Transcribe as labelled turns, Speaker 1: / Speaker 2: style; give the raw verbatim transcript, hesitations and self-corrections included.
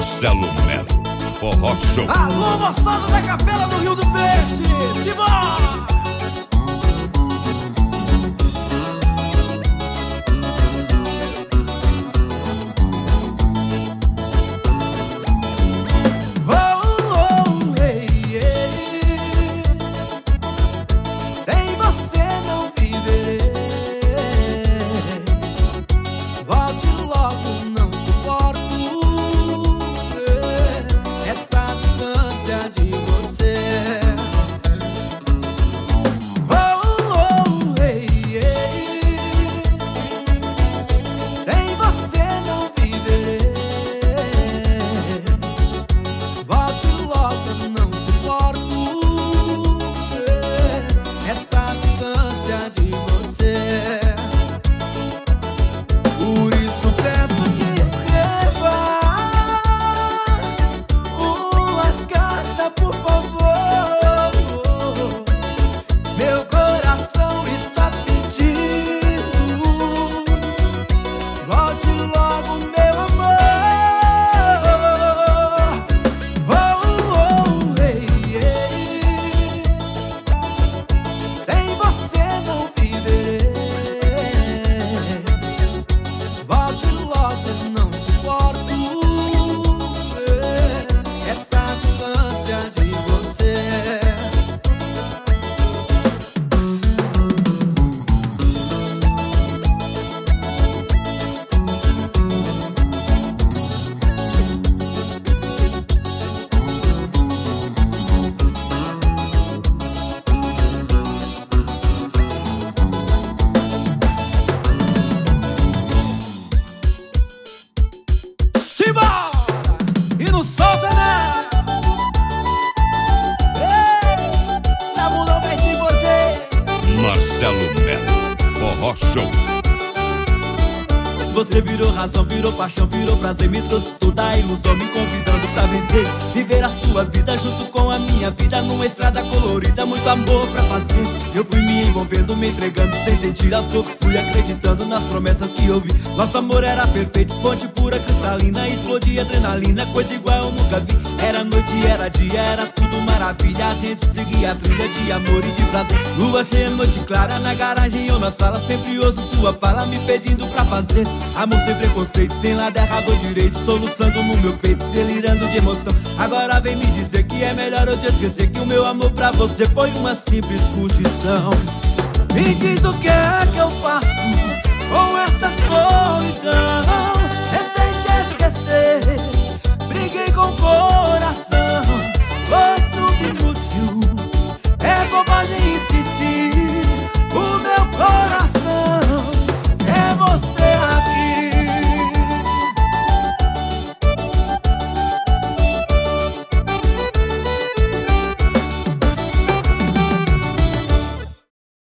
Speaker 1: Marcelo Melo, Forró Show.
Speaker 2: Alô, moçada da Capela do Rio do Peixe, simbora! E não solta, né? Ei, na bunda vai se morder.
Speaker 1: Marcelo Melo, Forró Show.
Speaker 2: Você virou razão, virou paixão, virou prazer. Me trouxe toda a ilusão, me convidando pra viver. Viver a sua vida junto com a minha vida, numa estrada colorida, muito amor pra fazer. Eu fui me envolvendo, me entregando sem sentir aos poucos. Fui acreditando nas promessas que eu vi. Nosso amor era perfeito, fonte pura, cristalina. Explodia adrenalina, coisa igual eu nunca vi. Era noite, era dia, era tudo maravilha. A gente seguia a trilha de amor e de prazer. Lua cheia, noite clara, na garagem ou na sala. Sempre ouço sua fala me pedindo pra fazer. Amor sem preconceito, sem lado errado ou direito. Soluçando no meu peito, delirando de emoção. Agora vem me dizer que é melhor eu te esquecer, que o meu amor pra você foi uma simples curtição. Me diz o que é que eu faço com essa